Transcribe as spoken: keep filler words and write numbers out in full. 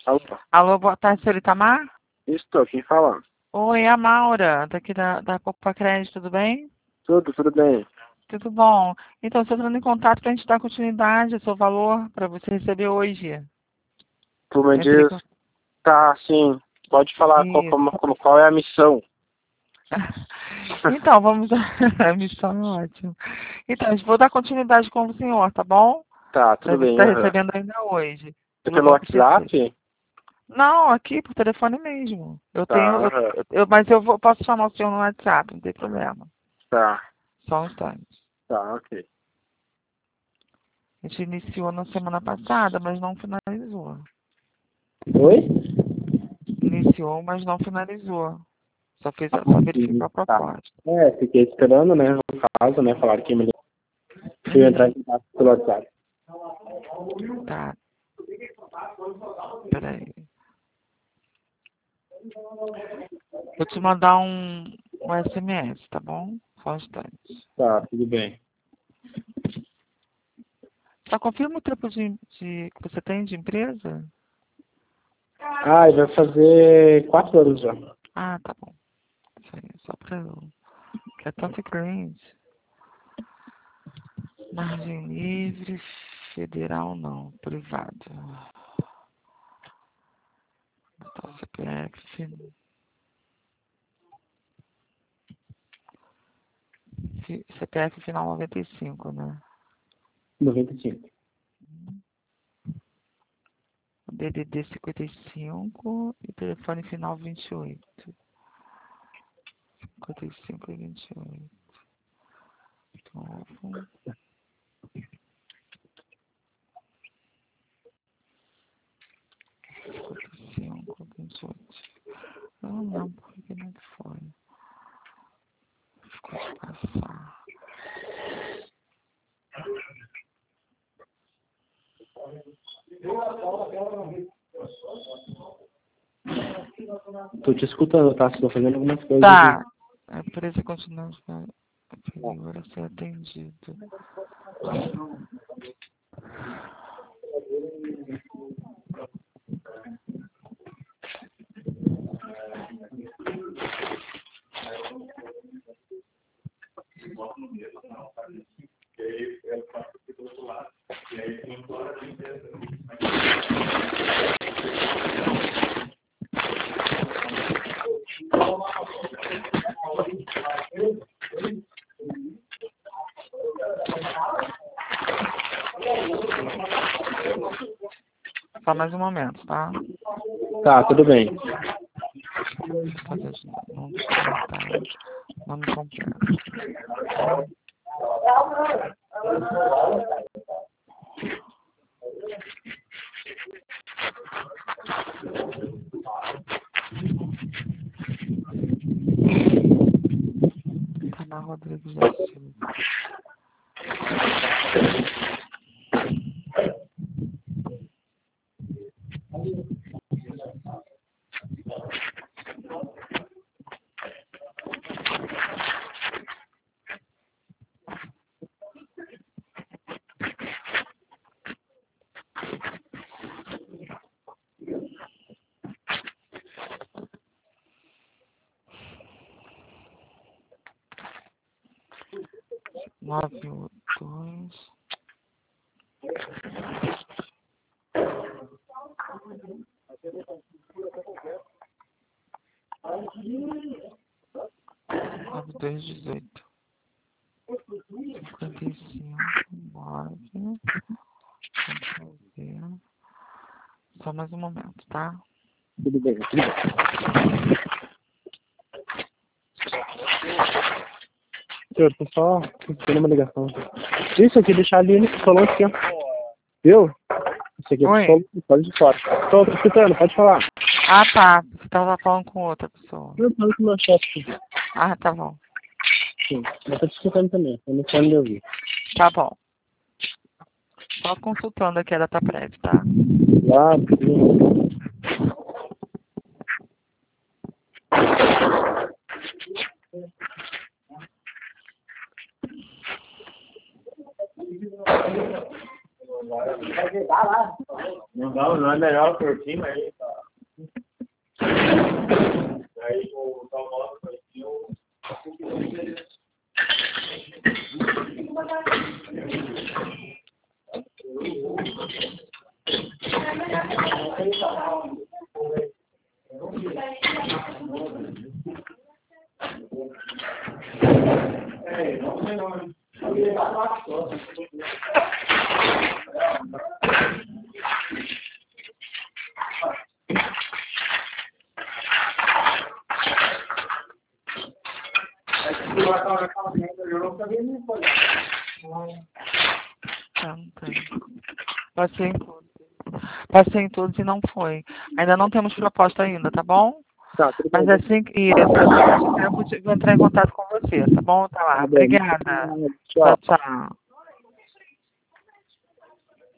Alô? Alô, boa tarde, senhor Itamar? Estou, quem fala? Oi, é a Maura, daqui da, da Copa Crédito, tudo bem? Tudo, tudo bem. Tudo bom. Então, estou entrando em contato para a gente dar continuidade ao seu valor para você receber hoje. Tu me Entrei diz, com... tá, sim, pode falar qual, Isso. como, como- qual é a missão. Então, vamos... a missão é ótima. Então, vou dar continuidade com o senhor, tá bom? Tá, Para tudo ver se bem, está aham. recebendo ainda hoje. É Pelo pelo Banco G C. WhatsApp? Não, aqui por telefone mesmo. Eu Tá, tenho, eu, aham, eu- mas eu vou, posso chamar o senhor no WhatsApp, não tem problema. tá, Só um instante. tá, ok. A gente iniciou na semana passada, mas não finalizou. Oi? Iniciou, mas não finalizou. Só fez, a- só verificou a Tá. proposta. É, fiquei esperando, né, no caso, né, falaram que me que eu ia entrar Uhum. em contato pelo WhatsApp. Tá, peraí. Vou te mandar um, um S M S, tá bom? Só um instante. Tá, tudo bem. Só confirma o tempo de, de, que você tem de empresa? Ah, e vai fazer quatro anos já. Ah, tá bom. Isso aí, só pra eu... Que é tanto cliente. Margem livre, federal não, privado. Botar o C P F. fi- C P F final noventa e cinco, né? noventa e cinco. D D D cinquenta e cinco e telefone final vinte e oito. cinquenta e cinco e vinte e oito. Novo. cinquenta e cinco, vinte e oito. Eu não lembro por que não foi. Ficou de passar. Tô te escutando, tá? Estou fazendo algumas coisas aqui. Tá. A empresa continua inferior a ser atendido. Só mais um momento, tá? Tá, tudo bem. Deixa eu fazer de novo. Não descontar. Nome completo. Itamar Rodrigues da Silva. nove oito dois. nove dois dezoito. cinquenta e cinco. nove. Ctrl V. Só mais um momento, tá? Tudo bem, tudo bem. Senhor, tô só tendo uma ligação. Isso aqui, deixar ali no salão aqui, ó. Viu? Isso aqui é pro Oi? salão, pode de fora. Tô, tô escutando, pode falar. Ah, tá. Você tava falando com outra pessoa. Eu falo com o meu chefe. Ah, tá bom. Sim, eu tô te escutando também. Eu não quero me ouvir. Tá bom. Só consultando aqui a data prévia, tá? Claro, sim. Não, não é melhor por cima aí, tá? Aí o Salvador foi eu. Tá, não tem. Passei em todos. Passei em todos e não foi. Ainda não temos proposta ainda, tá bom? Tá, tudo Mas bem. assim que isso, eu vou entrar em contato com você, tá bom? Tá lá. Tá bem. Obrigada. Tchau. Tchau, tchau.